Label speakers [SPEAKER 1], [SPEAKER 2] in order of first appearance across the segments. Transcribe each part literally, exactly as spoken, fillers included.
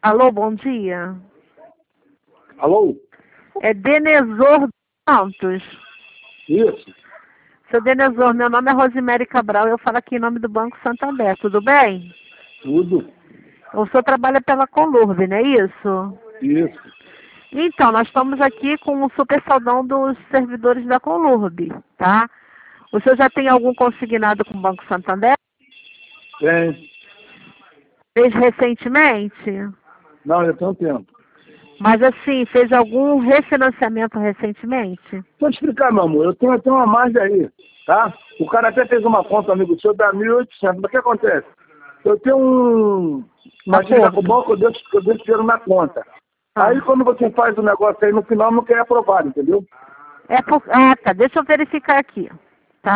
[SPEAKER 1] Alô, bom dia.
[SPEAKER 2] Alô?
[SPEAKER 1] É Denesor Santos.
[SPEAKER 2] Isso.
[SPEAKER 1] Seu Denesor, meu nome é Rosemary Cabral, eu falo aqui em nome do Banco Santander, tudo bem?
[SPEAKER 2] Tudo.
[SPEAKER 1] O senhor trabalha pela Conlurb, não é isso?
[SPEAKER 2] Isso.
[SPEAKER 1] Então, nós estamos aqui com o super saldão dos servidores da Conlurb, tá? O senhor já tem algum consignado com o Banco Santander?
[SPEAKER 2] Tem.
[SPEAKER 1] Fez recentemente?
[SPEAKER 2] Não, já tem um tempo.
[SPEAKER 1] Mas assim, fez algum refinanciamento recentemente?
[SPEAKER 2] Deixa eu te explicar, meu amor. Eu tenho até uma margem aí, tá? O cara até fez uma conta, amigo seu, dá mil e oitocentos. Mas o que acontece? Eu tenho um... uma dívida com o banco, eu deixo, eu deixo dinheiro na conta.
[SPEAKER 1] Ah.
[SPEAKER 2] Aí quando você faz o negócio aí, no final não quer aprovado, entendeu?
[SPEAKER 1] É por... Ah, tá. Deixa eu verificar aqui. Tá?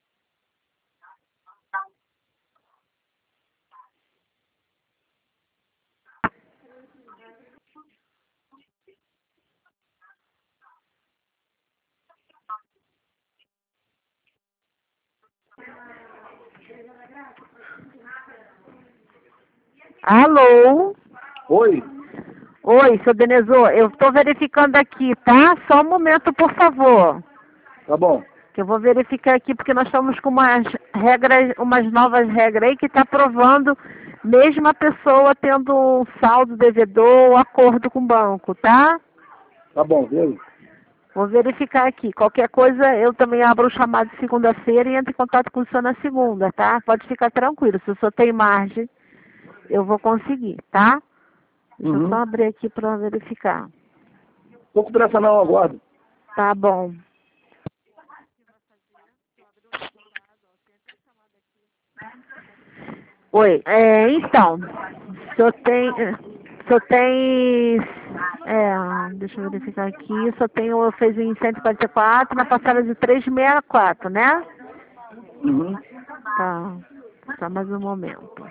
[SPEAKER 1] Alô?
[SPEAKER 2] Oi?
[SPEAKER 1] Oi, seu Denesor, eu estou verificando aqui, tá? Só um momento, por favor.
[SPEAKER 2] Tá bom.
[SPEAKER 1] Que eu vou verificar aqui, porque nós estamos com umas regras, umas novas regras aí que está provando, mesmo a pessoa tendo um saldo devedor ou acordo com o banco, tá?
[SPEAKER 2] Tá bom, viu?
[SPEAKER 1] Vou verificar aqui. Qualquer coisa, eu também abro o chamado de segunda-feira e entro em contato com o senhor na segunda, tá? Pode ficar tranquilo. Se o senhor tem margem, eu vou conseguir, tá? Deixa eu só
[SPEAKER 2] Uhum.
[SPEAKER 1] abrir aqui para verificar.
[SPEAKER 2] Tô com pressa não, aguardo.
[SPEAKER 1] Tá bom. Oi, é, então, o senhor tem, o senhor tem, é, deixa eu verificar aqui, o senhor tem, eu fiz em cento e quarenta e quatro, na parcela de trezentos e sessenta e quatro, né?
[SPEAKER 2] Uhum.
[SPEAKER 1] Tá, só mais um momento.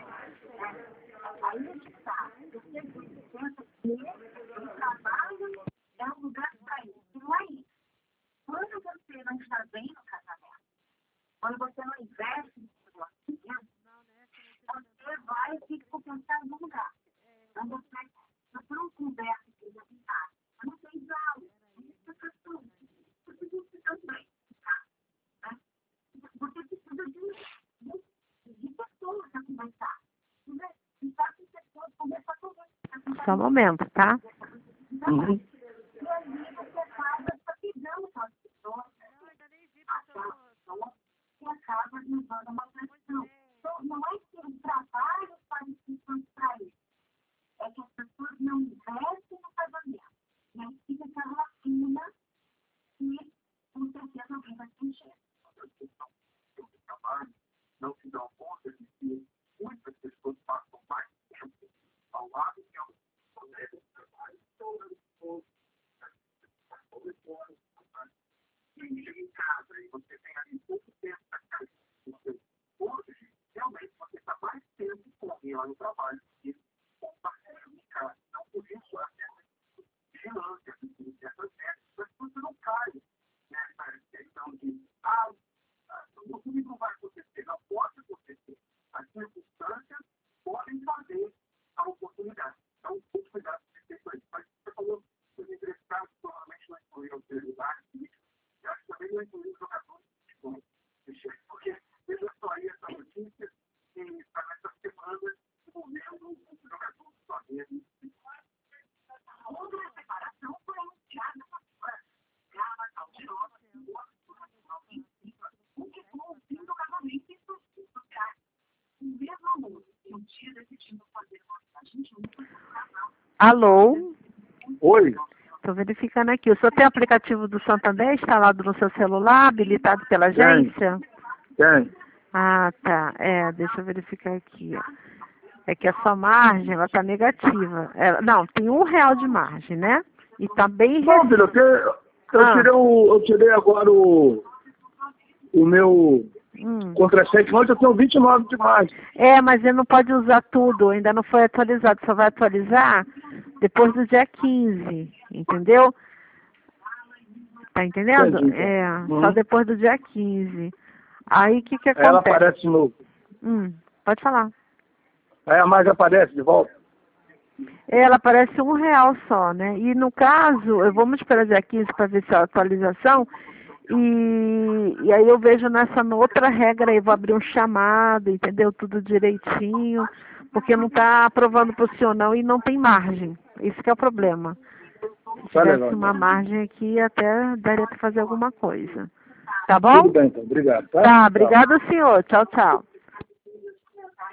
[SPEAKER 1] Só um momento, tá?
[SPEAKER 2] Uhum.
[SPEAKER 1] Alô?
[SPEAKER 2] Oi?
[SPEAKER 1] Estou verificando aqui. O senhor tem o aplicativo do Santander instalado no seu celular, habilitado pela
[SPEAKER 2] Tem.
[SPEAKER 1] agência?
[SPEAKER 2] Tem.
[SPEAKER 1] Ah, tá. É, deixa eu verificar aqui, ó. É que a sua margem, ela tá negativa. É, não, tem um real de margem, né? E tá bem
[SPEAKER 2] Não, filho, eu,
[SPEAKER 1] recente.
[SPEAKER 2] te- eu
[SPEAKER 1] Ah,
[SPEAKER 2] tirei o. Eu tirei agora o. O meu
[SPEAKER 1] hum.
[SPEAKER 2] contra-cheque. Ontem eu tenho vinte e nove de margem.
[SPEAKER 1] É, mas ele não pode usar tudo, ainda não foi atualizado. Só vai atualizar depois do dia quinze, entendeu? Tá entendendo?
[SPEAKER 2] Entendi, então.
[SPEAKER 1] É, só
[SPEAKER 2] Uhum.
[SPEAKER 1] depois do dia quinze. Aí o que que
[SPEAKER 2] Aí ela
[SPEAKER 1] acontece?
[SPEAKER 2] aparece de novo.
[SPEAKER 1] Hum, pode falar.
[SPEAKER 2] Aí a margem aparece de volta.
[SPEAKER 1] Ela parece um real só, né? E no caso, eu vamos esperar dia quinze para ver se é a atualização. E, e aí eu vejo nessa outra regra aí, vou abrir um chamado, entendeu? Tudo direitinho, porque não está aprovando para o senhor não e não tem margem. Isso que é o problema. Se
[SPEAKER 2] Tá
[SPEAKER 1] tivesse
[SPEAKER 2] legal,
[SPEAKER 1] uma
[SPEAKER 2] então.
[SPEAKER 1] margem aqui, até daria para fazer alguma coisa. Tá bom?
[SPEAKER 2] Tudo bem, então. Obrigado, tá?
[SPEAKER 1] Tá,
[SPEAKER 2] Tchau.
[SPEAKER 1] obrigado senhor. Tchau, tchau.